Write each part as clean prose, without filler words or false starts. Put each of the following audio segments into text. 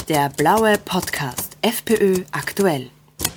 Der blaue Podcast FPÖ aktuell.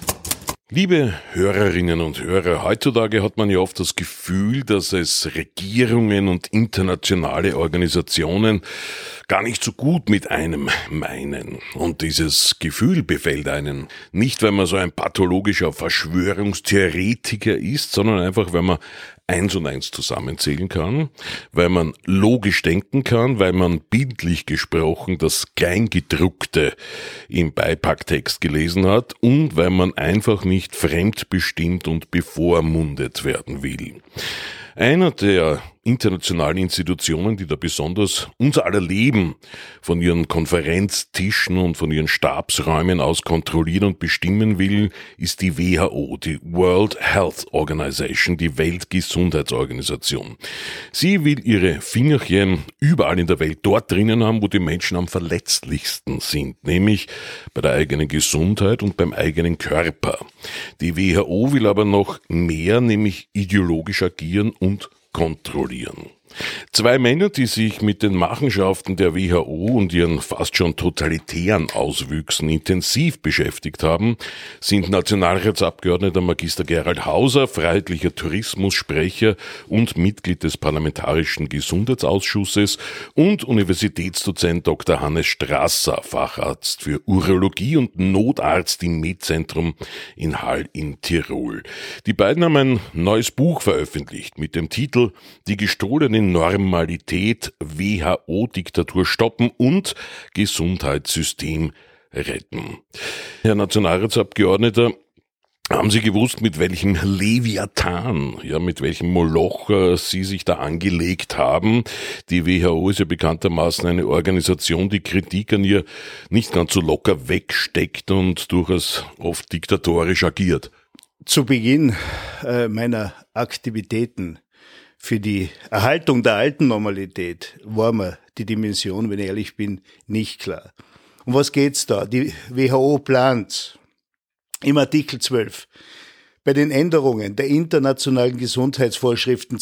Liebe Hörerinnen und Hörer, heutzutage hat man ja oft das Gefühl, dass es Regierungen und internationale Organisationen gar nicht so gut mit einem meinen. Und dieses Gefühl befällt einen nicht, weil man so ein pathologischer Verschwörungstheoretiker ist, sondern einfach, weil man 1 und 1 zusammenzählen kann, weil man logisch denken kann, weil man bildlich gesprochen das Kleingedruckte im Beipacktext gelesen hat und weil man einfach nicht fremdbestimmt und bevormundet werden will. Einer der internationalen Institutionen, die da besonders unser aller Leben von ihren Konferenztischen und von ihren Stabsräumen aus kontrollieren und bestimmen will, ist die WHO, die World Health Organization, die Weltgesundheitsorganisation. Sie will ihre Fingerchen überall in der Welt dort drinnen haben, wo die Menschen am verletzlichsten sind, nämlich bei der eigenen Gesundheit und beim eigenen Körper. Die WHO will aber noch mehr, nämlich ideologisch agieren und kontrollieren. 2 Männer, die sich mit den Machenschaften der WHO und ihren fast schon totalitären Auswüchsen intensiv beschäftigt haben, sind Nationalratsabgeordneter Magister Gerald Hauser, freiheitlicher Tourismussprecher und Mitglied des Parlamentarischen Gesundheitsausschusses und Universitätsdozent Dr. Hannes Strasser, Facharzt für Urologie und Notarzt im Med-Zentrum in Hall in Tirol. Die beiden haben ein neues Buch veröffentlicht mit dem Titel Die gestohlene Normalität, WHO-Diktatur stoppen und Gesundheitssystem retten. Herr Nationalratsabgeordneter, haben Sie gewusst, mit welchem Leviathan, mit welchem Moloch Sie sich da angelegt haben? Die WHO ist ja bekanntermaßen eine Organisation, die Kritik an ihr nicht ganz so locker wegsteckt und durchaus oft diktatorisch agiert. Zu Beginn meiner Aktivitäten für die Erhaltung der alten Normalität war mir die Dimension, wenn ich ehrlich bin, nicht klar. Um was geht's da? Die WHO plant im Artikel 12 bei den Änderungen der internationalen Gesundheitsvorschriften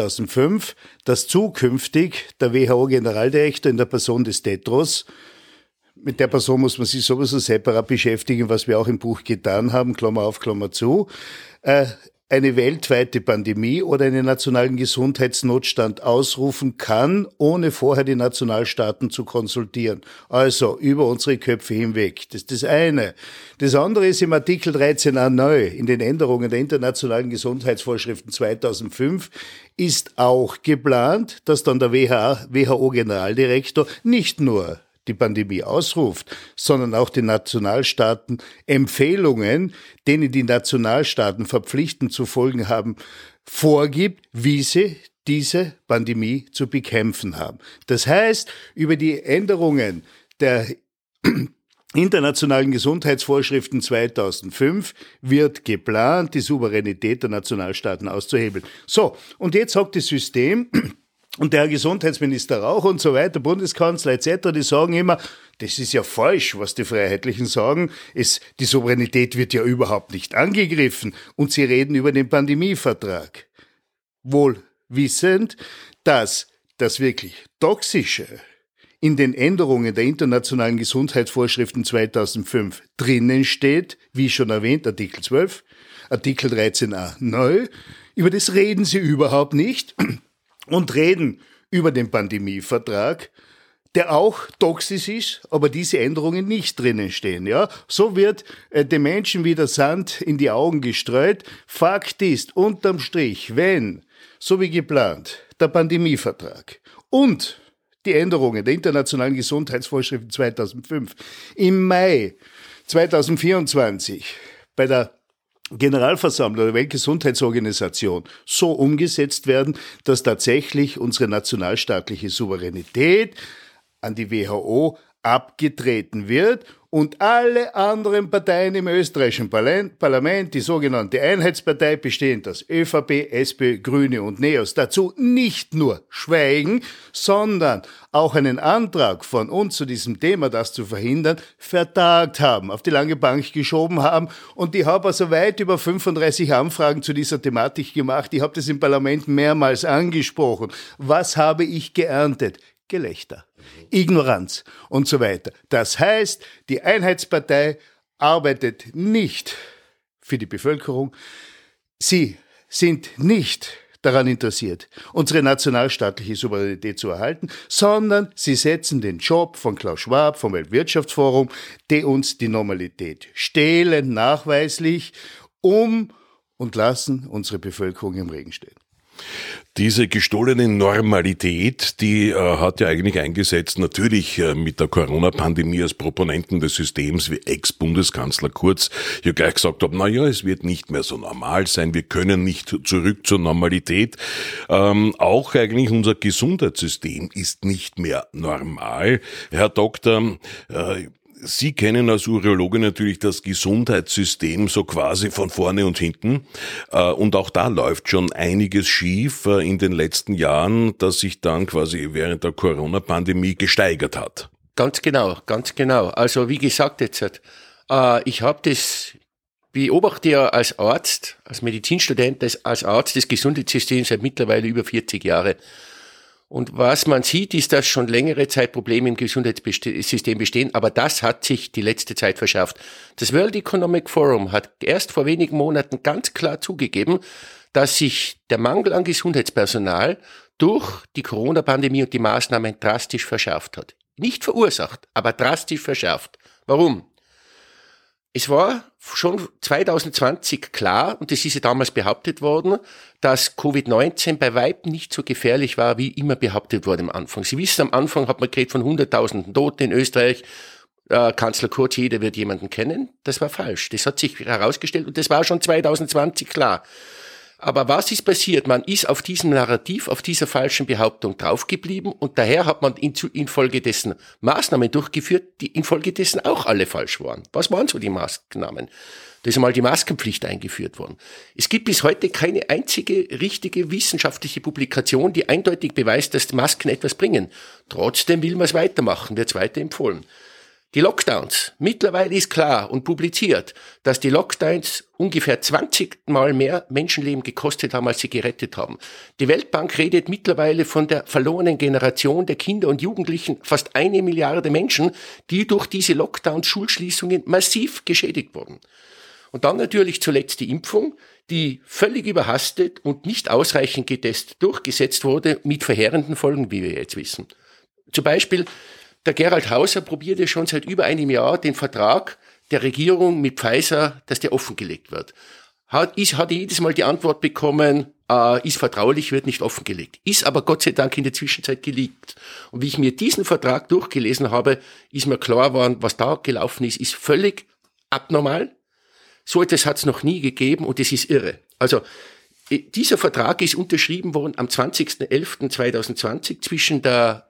2005, dass zukünftig der WHO-Generaldirektor in der Person des Tedros, mit der Person muss man sich sowieso separat beschäftigen, was wir auch im Buch getan haben, Klammer auf, Klammer zu, eine weltweite Pandemie oder einen nationalen Gesundheitsnotstand ausrufen kann, ohne vorher die Nationalstaaten zu konsultieren. Also über unsere Köpfe hinweg. Das ist das eine. Das andere ist im Artikel 13a neu, in den Änderungen der internationalen Gesundheitsvorschriften 2005, ist auch geplant, dass dann der WHO-Generaldirektor nicht nur die Pandemie ausruft, sondern auch den Nationalstaaten Empfehlungen, denen die Nationalstaaten verpflichtend zu folgen haben, vorgibt, wie sie diese Pandemie zu bekämpfen haben. Das heißt, über die Änderungen der internationalen Gesundheitsvorschriften 2005 wird geplant, die Souveränität der Nationalstaaten auszuhebeln. So, und jetzt sagt das System, und der Herr Gesundheitsminister Rauch und so weiter, Bundeskanzler etc., die sagen immer, das ist ja falsch, was die Freiheitlichen sagen. Die Souveränität wird ja überhaupt nicht angegriffen. Und sie reden über den Pandemievertrag. Wohl wissend, dass das wirklich Toxische in den Änderungen der internationalen Gesundheitsvorschriften 2005 drinnen steht, wie schon erwähnt, Artikel 12, Artikel 13a neu. Über das reden sie überhaupt nicht. Und reden über den Pandemievertrag, der auch toxisch ist, aber diese Änderungen nicht drinnen stehen. Ja, so wird den Menschen wieder Sand in die Augen gestreut. Fakt ist, unterm Strich, wenn, so wie geplant, der Pandemievertrag und die Änderungen der internationalen Gesundheitsvorschriften 2005 im Mai 2024 bei der Generalversammlung der Weltgesundheitsorganisation so umgesetzt werden, dass tatsächlich unsere nationalstaatliche Souveränität an die WHO abgetreten wird und alle anderen Parteien im österreichischen Parlament, die sogenannte Einheitspartei, bestehend aus ÖVP, SPÖ, Grüne und NEOS, dazu nicht nur schweigen, sondern auch einen Antrag von uns zu diesem Thema, das zu verhindern, vertagt haben, auf die lange Bank geschoben haben. Und ich habe also weit über 35 Anfragen zu dieser Thematik gemacht. Ich habe das im Parlament mehrmals angesprochen. Was habe ich geerntet? Gelächter. Ignoranz und so weiter. Das heißt, die Einheitspartei arbeitet nicht für die Bevölkerung. Sie sind nicht daran interessiert, unsere nationalstaatliche Souveränität zu erhalten, sondern sie setzen den Job von Klaus Schwab, vom Weltwirtschaftsforum, die uns die Normalität stehlen, nachweislich, und lassen unsere Bevölkerung im Regen stehen. Diese gestohlene Normalität, die hat ja eigentlich eingesetzt, natürlich mit der Corona-Pandemie als Proponenten des Systems, wie Ex-Bundeskanzler Kurz ja gleich gesagt hat, es wird nicht mehr so normal sein, wir können nicht zurück zur Normalität. Auch eigentlich unser Gesundheitssystem ist nicht mehr normal. Herr Doktor, Sie kennen als Urologe natürlich das Gesundheitssystem so quasi von vorne und hinten. Und auch da läuft schon einiges schief in den letzten Jahren, das sich dann quasi während der Corona-Pandemie gesteigert hat. Ganz genau. Also wie gesagt jetzt, ich habe das beobachte ja als Arzt, als Medizinstudent, als Arzt des Gesundheitssystems seit mittlerweile über 40 Jahre. Und was man sieht, ist, dass schon längere Zeit Probleme im Gesundheitssystem bestehen, aber das hat sich die letzte Zeit verschärft. Das World Economic Forum hat erst vor wenigen Monaten ganz klar zugegeben, dass sich der Mangel an Gesundheitspersonal durch die Corona-Pandemie und die Maßnahmen drastisch verschärft hat. Nicht verursacht, aber drastisch verschärft. Warum? Es war schon 2020 klar, und das ist ja damals behauptet worden, dass Covid-19 bei Weitem nicht so gefährlich war, wie immer behauptet wurde am Anfang. Sie wissen, am Anfang hat man geredet von 100.000 Toten in Österreich. Kanzler Kurz, jeder wird jemanden kennen. Das war falsch. Das hat sich herausgestellt und das war schon 2020 klar. Aber was ist passiert? Man ist auf diesem Narrativ, auf dieser falschen Behauptung draufgeblieben und daher hat man infolgedessen Maßnahmen durchgeführt, die infolgedessen auch alle falsch waren. Was waren so die Maßnahmen? Da ist einmal die Maskenpflicht eingeführt worden. Es gibt bis heute keine einzige richtige wissenschaftliche Publikation, die eindeutig beweist, dass Masken etwas bringen. Trotzdem will man es weitermachen, wird es weiter empfohlen. Die Lockdowns. Mittlerweile ist klar und publiziert, dass die Lockdowns ungefähr 20 Mal mehr Menschenleben gekostet haben, als sie gerettet haben. Die Weltbank redet mittlerweile von der verlorenen Generation der Kinder und Jugendlichen, fast 1 Milliarde Menschen, die durch diese Lockdowns, Schulschließungen massiv geschädigt wurden. Und dann natürlich zuletzt die Impfung, die völlig überhastet und nicht ausreichend getestet durchgesetzt wurde, mit verheerenden Folgen, wie wir jetzt wissen. Zum Beispiel der Gerald Hauser probierte schon seit über einem Jahr den Vertrag der Regierung mit Pfizer, dass der offengelegt wird. Hat jedes Mal die Antwort bekommen, ist vertraulich, wird nicht offengelegt. Ist aber Gott sei Dank in der Zwischenzeit geleakt. Und wie ich mir diesen Vertrag durchgelesen habe, ist mir klar geworden, was da gelaufen ist völlig abnormal. So etwas hat es noch nie gegeben und es ist irre. Also dieser Vertrag ist unterschrieben worden am 20.11.2020 zwischen der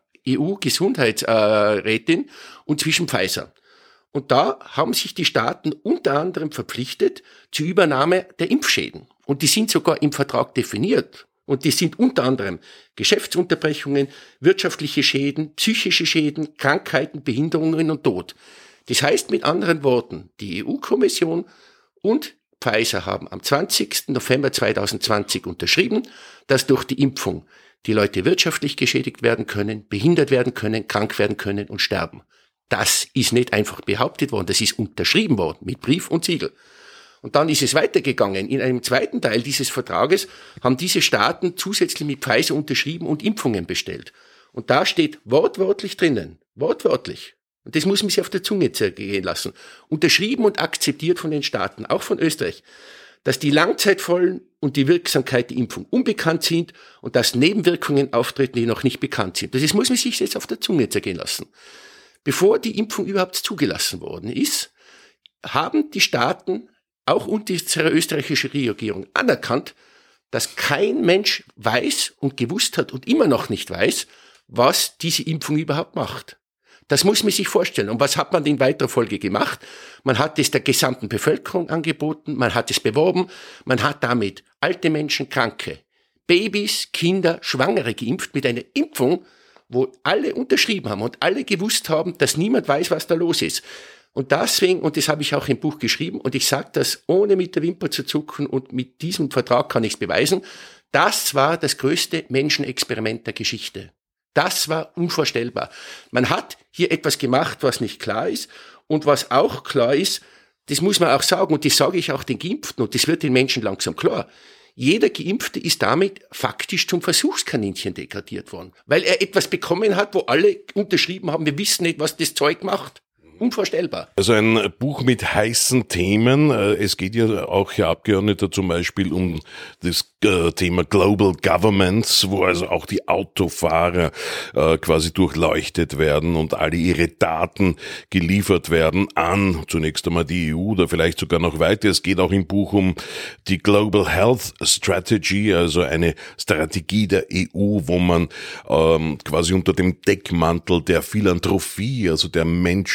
EU-Gesundheitsrätin und zwischen Pfizer. Und da haben sich die Staaten unter anderem verpflichtet zur Übernahme der Impfschäden. Und die sind sogar im Vertrag definiert. Und die sind unter anderem Geschäftsunterbrechungen, wirtschaftliche Schäden, psychische Schäden, Krankheiten, Behinderungen und Tod. Das heißt mit anderen Worten, die EU-Kommission und Pfizer haben am 20. November 2020 unterschrieben, dass durch die Impfung die Leute wirtschaftlich geschädigt werden können, behindert werden können, krank werden können und sterben. Das ist nicht einfach behauptet worden, das ist unterschrieben worden mit Brief und Siegel. Und dann ist es weitergegangen. In einem zweiten Teil dieses Vertrages haben diese Staaten zusätzlich mit Pfizer unterschrieben und Impfungen bestellt. Und da steht wortwörtlich drinnen, wortwörtlich, und das muss man sich auf der Zunge zergehen lassen, unterschrieben und akzeptiert von den Staaten, auch von Österreich, dass die Langzeitfolgen und die Wirksamkeit der Impfung unbekannt sind und dass Nebenwirkungen auftreten, die noch nicht bekannt sind. Das muss man sich jetzt auf der Zunge zergehen lassen. Bevor die Impfung überhaupt zugelassen worden ist, haben die Staaten, auch unsere österreichische Regierung, anerkannt, dass kein Mensch weiß und gewusst hat und immer noch nicht weiß, was diese Impfung überhaupt macht. Das muss man sich vorstellen. Und was hat man in weiterer Folge gemacht? Man hat es der gesamten Bevölkerung angeboten, man hat es beworben, man hat damit alte Menschen, Kranke, Babys, Kinder, Schwangere geimpft mit einer Impfung, wo alle unterschrieben haben und alle gewusst haben, dass niemand weiß, was da los ist. Und deswegen, und das habe ich auch im Buch geschrieben, und ich sage das ohne mit der Wimper zu zucken und mit diesem Vertrag kann ich es beweisen, das war das größte Menschenexperiment der Geschichte. Das war unvorstellbar. Man hat hier etwas gemacht, was nicht klar ist. Und was auch klar ist, das muss man auch sagen, und das sage ich auch den Geimpften, und das wird den Menschen langsam klar. Jeder Geimpfte ist damit faktisch zum Versuchskaninchen degradiert worden, weil er etwas bekommen hat, wo alle unterschrieben haben, wir wissen nicht, was das Zeug macht. Unvorstellbar. Also ein Buch mit heißen Themen. Es geht ja auch, Herr Abgeordneter, zum Beispiel um das Thema Global Governments, wo also auch die Autofahrer quasi durchleuchtet werden und alle ihre Daten geliefert werden an zunächst einmal die EU oder vielleicht sogar noch weiter. Es geht auch im Buch um die Global Health Strategy, also eine Strategie der EU, wo man quasi unter dem Deckmantel der Philanthropie, also der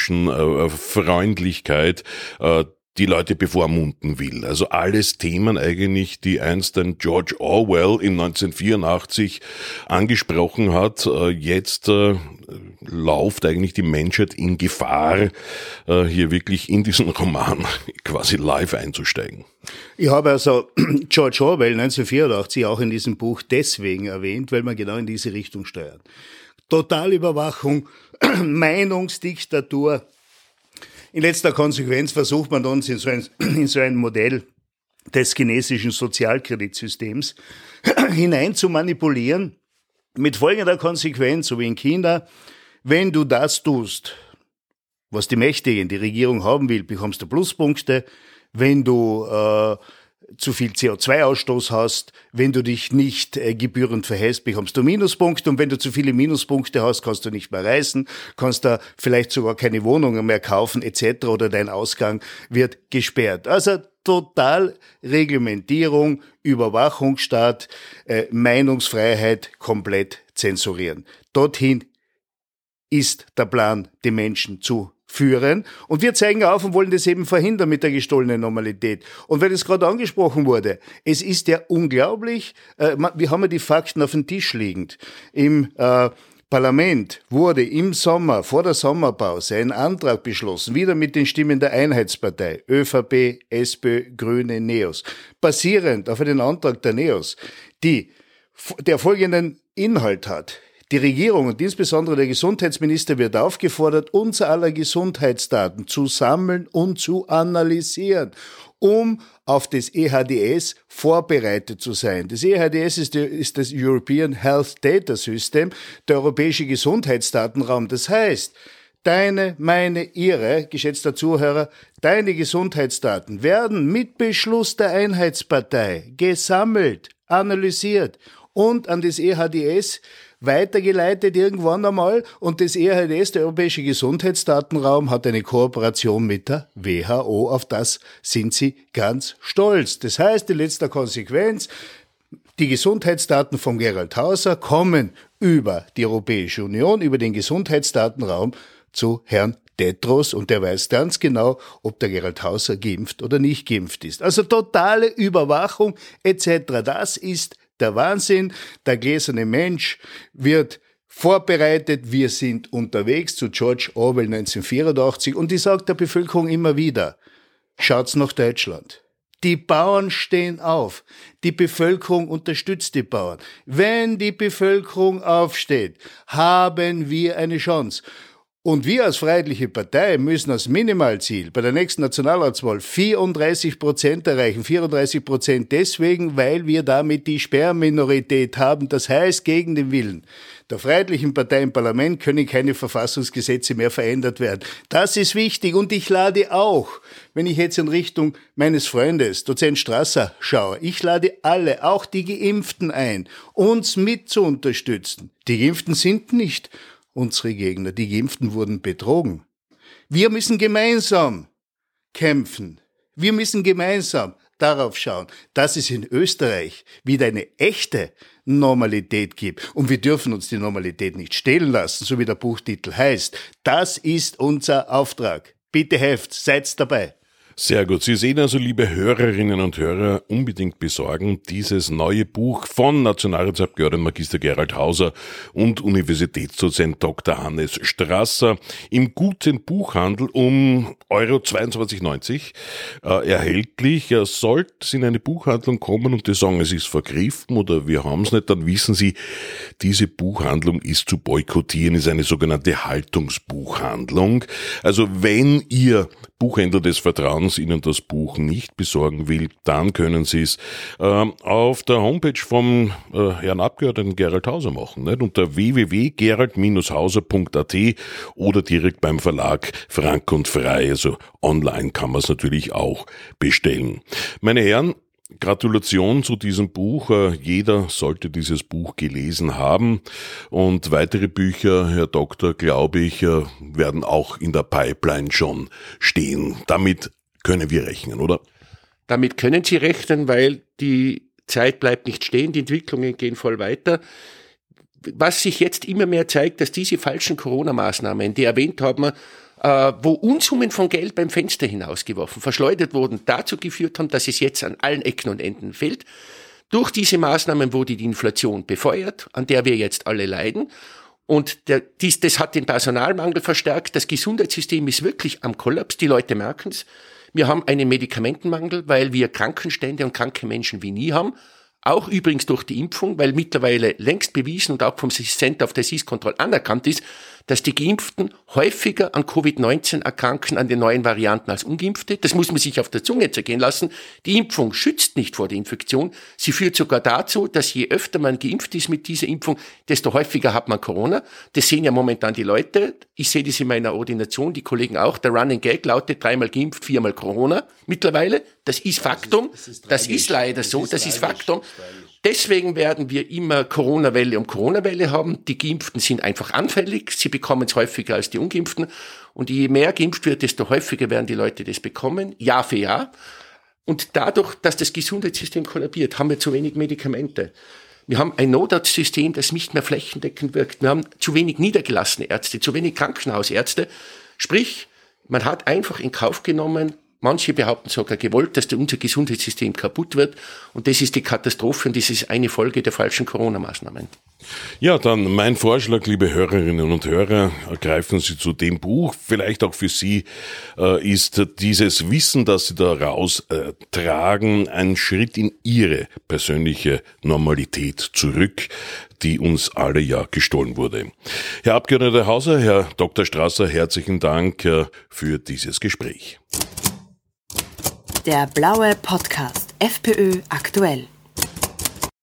Menschenfreundlichkeit, die Leute bevormunden will. Also alles Themen eigentlich, die einst ein George Orwell in 1984 angesprochen hat. Jetzt läuft eigentlich die Menschheit in Gefahr, hier wirklich in diesen Roman quasi live einzusteigen. Ich habe also George Orwell 1984 auch in diesem Buch deswegen erwähnt, weil man genau in diese Richtung steuert. Totalüberwachung, Meinungsdiktatur. In letzter Konsequenz versucht man uns in so ein Modell des chinesischen Sozialkreditsystems hinein zu manipulieren, mit folgender Konsequenz, so wie in China: Wenn du das tust, was die Mächtigen, die Regierung haben will, bekommst du Pluspunkte. Wenn du zu viel CO2-Ausstoß hast, wenn du dich nicht gebührend verhältst, bekommst du Minuspunkte, und wenn du zu viele Minuspunkte hast, kannst du nicht mehr reisen, kannst da vielleicht sogar keine Wohnungen mehr kaufen etc. oder dein Ausgang wird gesperrt. Also total Reglementierung, Überwachungsstaat, Meinungsfreiheit komplett zensurieren. Dorthin ist der Plan, die Menschen zu führen. Und wir zeigen auf und wollen das eben verhindern mit der gestohlenen Normalität. Und weil es gerade angesprochen wurde, es ist ja unglaublich, wir haben ja die Fakten auf dem Tisch liegend. Im Parlament wurde im Sommer, vor der Sommerpause, ein Antrag beschlossen, wieder mit den Stimmen der Einheitspartei, ÖVP, SPÖ, Grüne, NEOS, basierend auf einen Antrag der NEOS, der folgenden Inhalt hat: Die Regierung und insbesondere der Gesundheitsminister wird aufgefordert, unser aller Gesundheitsdaten zu sammeln und zu analysieren, um auf das EHDS vorbereitet zu sein. Das EHDS ist das European Health Data System, der europäische Gesundheitsdatenraum. Das heißt, deine, meine, ihre, geschätzter Zuhörer, deine Gesundheitsdaten werden mit Beschluss der Einheitspartei gesammelt, analysiert und an das EHDS weitergeleitet irgendwann einmal, und das EHDS, der Europäische Gesundheitsdatenraum, hat eine Kooperation mit der WHO, auf das sind sie ganz stolz. Das heißt, in letzter Konsequenz, die Gesundheitsdaten von Gerald Hauser kommen über die Europäische Union, über den Gesundheitsdatenraum zu Herrn Tedros, und der weiß ganz genau, ob der Gerald Hauser geimpft oder nicht geimpft ist. Also totale Überwachung etc. Das ist der Wahnsinn. Der gläserne Mensch wird vorbereitet. Wir sind unterwegs zu George Orwell 1984. Und ich sage der Bevölkerung immer wieder: Schaut's nach Deutschland. Die Bauern stehen auf. Die Bevölkerung unterstützt die Bauern. Wenn die Bevölkerung aufsteht, haben wir eine Chance. Und wir als Freiheitliche Partei müssen als Minimalziel bei der nächsten Nationalratswahl 34% erreichen. 34% deswegen, weil wir damit die Sperrminorität haben. Das heißt, gegen den Willen der Freiheitlichen Partei im Parlament können keine Verfassungsgesetze mehr verändert werden. Das ist wichtig. Und ich lade auch, wenn ich jetzt in Richtung meines Freundes, Dozent Strasser, schaue, ich lade alle, auch die Geimpften ein, uns mit zu unterstützen. Die Geimpften sind nicht unsere Gegner. Die Geimpften wurden betrogen. Wir müssen gemeinsam kämpfen. Wir müssen gemeinsam darauf schauen, dass es in Österreich wieder eine echte Normalität gibt. Und wir dürfen uns die Normalität nicht stehlen lassen, so wie der Buchtitel heißt. Das ist unser Auftrag. Bitte helft, seid dabei. Sehr gut. Sie sehen also, liebe Hörerinnen und Hörer, unbedingt besorgen dieses neue Buch von Nationalratsabgeordneten Magister Gerald Hauser und Universitätsdozent Dr. Hannes Strasser im guten Buchhandel um €22,90 erhältlich. Sollte es in eine Buchhandlung kommen und die sagen, es ist vergriffen oder wir haben es nicht, dann wissen Sie, diese Buchhandlung ist zu boykottieren, ist eine sogenannte Haltungsbuchhandlung. Also wenn Ihr Buchhändler des Vertrauens Ihnen das Buch nicht besorgen will, dann können Sie es auf der Homepage vom Herrn Abgeordneten Gerald Hauser machen, nicht? Unter www.gerald-hauser.at oder direkt beim Verlag Frank und Frei. Also online kann man es natürlich auch bestellen. Meine Herren, Gratulation zu diesem Buch. Jeder sollte dieses Buch gelesen haben. Und weitere Bücher, Herr Doktor, glaube ich, werden auch in der Pipeline schon stehen. Damit können wir rechnen, oder? Damit können Sie rechnen, weil die Zeit bleibt nicht stehen, die Entwicklungen gehen voll weiter. Was sich jetzt immer mehr zeigt, dass diese falschen Corona-Maßnahmen, die erwähnt haben, wo Unsummen von Geld beim Fenster hinausgeworfen, verschleudert wurden, dazu geführt haben, dass es jetzt an allen Ecken und Enden fehlt. Durch diese Maßnahmen wurde die Inflation befeuert, an der wir jetzt alle leiden. Und das hat den Personalmangel verstärkt. Das Gesundheitssystem ist wirklich am Kollaps. Die Leute merken es. Wir haben einen Medikamentenmangel, weil wir Krankenstände und kranke Menschen wie nie haben. Auch übrigens durch die Impfung, weil mittlerweile längst bewiesen und auch vom Center of Disease Control anerkannt ist, dass die Geimpften häufiger an Covid-19 erkranken, an den neuen Varianten als Ungeimpfte. Das muss man sich auf der Zunge zergehen lassen. Die Impfung schützt nicht vor der Infektion. Sie führt sogar dazu, dass je öfter man geimpft ist mit dieser Impfung, desto häufiger hat man Corona. Das sehen ja momentan die Leute. Ich sehe das in meiner Ordination, die Kollegen auch. Der Running Gag lautet 3-mal geimpft, 4-mal Corona mittlerweile. Das ist Faktum. Das ist leider so. Das ist Faktum. Deswegen werden wir immer Corona-Welle um Corona-Welle haben. Die Geimpften sind einfach anfällig. Sie bekommen es häufiger als die Ungeimpften. Und je mehr geimpft wird, desto häufiger werden die Leute das bekommen. Jahr für Jahr. Und dadurch, dass das Gesundheitssystem kollabiert, haben wir zu wenig Medikamente. Wir haben ein Notarztsystem, das nicht mehr flächendeckend wirkt. Wir haben zu wenig niedergelassene Ärzte, zu wenig Krankenhausärzte. Sprich, man hat einfach in Kauf genommen, manche behaupten sogar gewollt, dass unser Gesundheitssystem kaputt wird. Und das ist die Katastrophe und das ist eine Folge der falschen Corona-Maßnahmen. Ja, dann mein Vorschlag, liebe Hörerinnen und Hörer, greifen Sie zu dem Buch. Vielleicht auch für Sie ist dieses Wissen, das Sie da raustragen, ein Schritt in Ihre persönliche Normalität zurück, die uns alle ja gestohlen wurde. Herr Abgeordneter Hauser, Herr Dr. Strasser, herzlichen Dank für dieses Gespräch. Der blaue Podcast FPÖ aktuell.